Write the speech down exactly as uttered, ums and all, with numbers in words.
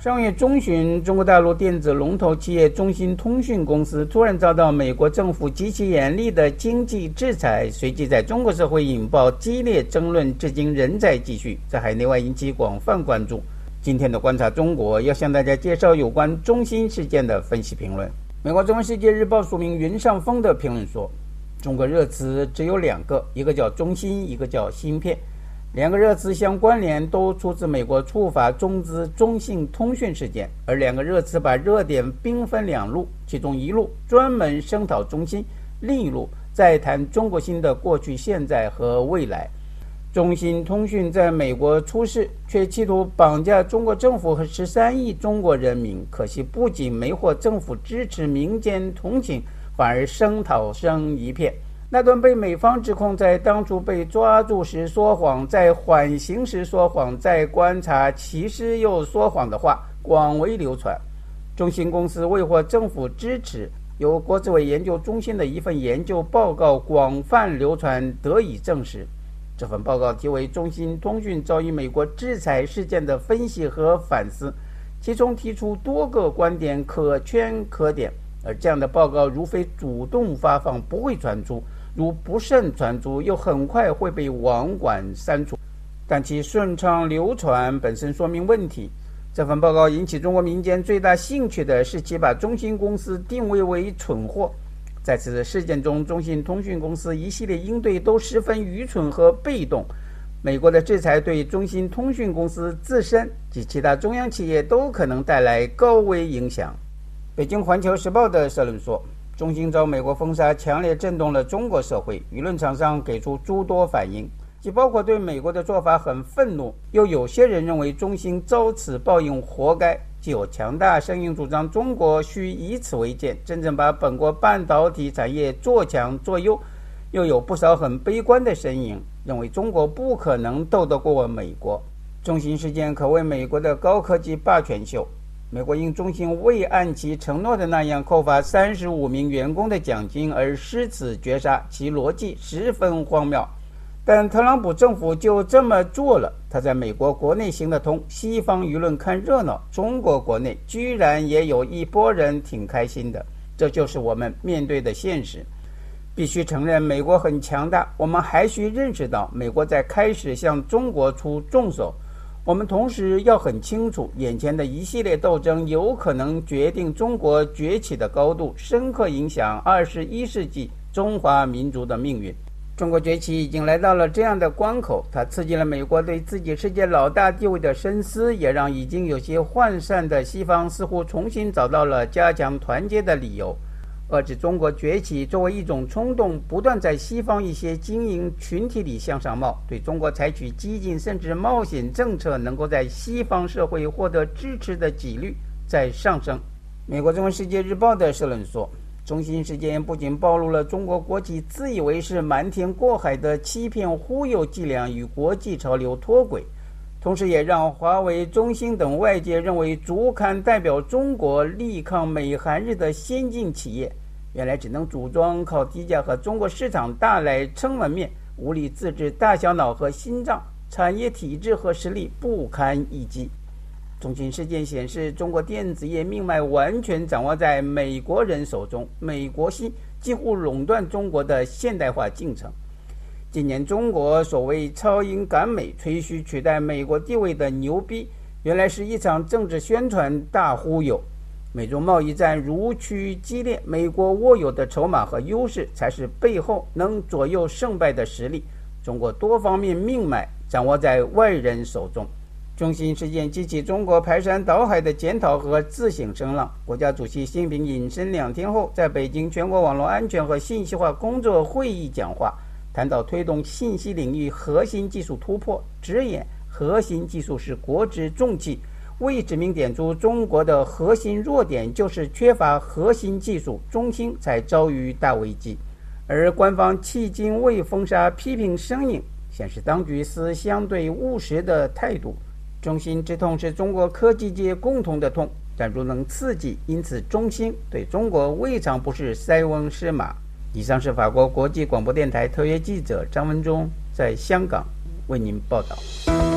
上月中旬，中国大陆电子龙头企业中兴通讯公司突然遭到美国政府极其严厉的经济制裁，随即在中国社会引爆激烈争论，至今仍在继续，在海内外引起广泛关注。今天的观察中国要向大家介绍有关中兴事件的分析评论。美国《中文世界日报》署名云上峰的评论说，中国热词只有两个，一个叫中兴，一个叫芯片。两个热词相关联，都出自美国触法中资中兴通讯事件，而两个热词把热点兵分两路，其中一路专门声讨中兴，另一路再谈中国芯的过去、现在和未来。中兴通讯在美国出事，却企图绑架中国政府和十三亿中国人民，可惜不仅没获政府支持、民间同情，反而声讨声一片。那段被美方指控在当初被抓住时说谎，在缓刑时说谎，在观察其实又说谎的话广为流传。中兴公司未获政府支持，由国资委研究中心的一份研究报告广泛流传得以证实。这份报告题为《中兴通讯遭遇美国制裁事件的分析和反思》，其中提出多个观点可圈可点，而这样的报告如非主动发放不会传出，如不慎传出又很快会被网管删除，但其顺畅流传本身说明问题。这份报告引起中国民间最大兴趣的是其把中兴公司定位为蠢货。在此事件中，中兴通讯公司一系列应对都十分愚蠢和被动。美国的制裁对中兴通讯公司自身及其他中央企业都可能带来高危影响。北京环球时报的社论说，中兴遭美国封杀强烈震动了中国社会，舆论场上给出诸多反应，既包括对美国的做法很愤怒，又有些人认为中兴遭此报应活该，既有强大声音主张中国需以此为鉴，真正把本国半导体产业做强做优，又有不少很悲观的声音，认为中国不可能斗得过美国。中兴事件可谓美国的高科技霸权秀，美国因中兴未按其承诺的那样扣发三十五名员工的奖金而失此绝杀，其逻辑十分荒谬。但特朗普政府就这么做了，他在美国国内行得通，西方舆论看热闹，中国国内居然也有一波人挺开心的，这就是我们面对的现实。必须承认美国很强大，我们还需认识到美国在开始向中国出重手。我们同时要很清楚，眼前的一系列斗争有可能决定中国崛起的高度，深刻影响二十一世纪中华民族的命运。中国崛起已经来到了这样的关口，它刺激了美国对自己世界老大地位的深思，也让已经有些涣散的西方似乎重新找到了加强团结的理由。遏制中国崛起作为一种冲动，不断在西方一些精英群体里向上冒，对中国采取激进甚至冒险政策能够在西方社会获得支持的几率在上升。美国《中文世界日报》的社论说，中兴事件不仅暴露了中国国企自以为是瞒天过海的欺骗忽悠伎俩与国际潮流脱轨，同时也让华为、中兴等外界认为足堪代表中国力抗美韩日的先进企业，原来只能组装靠低价和中国市场大来撑门面，无力自制大小脑和心脏，产业体制和实力不堪一击。中兴事件显示，中国电子业命脉完全掌握在美国人手中，美国芯几乎垄断中国的现代化进程。今年中国所谓超英赶美，吹嘘取代美国地位的牛逼，原来是一场政治宣传大忽悠。美中贸易战如趋激烈，美国握有的筹码和优势才是背后能左右胜败的实力，中国多方面命脉掌握在外人手中。中兴事件激起中国排山倒海的检讨和自省声浪。国家主席习近平隐身两天后，在北京全国网络安全和信息化工作会议讲话，谈到推动信息领域核心技术突破，直言核心技术是国之重器，未指明点出中国的核心弱点就是缺乏核心技术，中兴才遭遇大危机。而官方迄今未封杀批评声音，显示当局是相对务实的态度。中兴之痛是中国科技界共同的痛，但如能刺激，因此中兴对中国未尝不是塞翁失马。以上是法国国际广播电台特约记者张文忠在香港为您报道。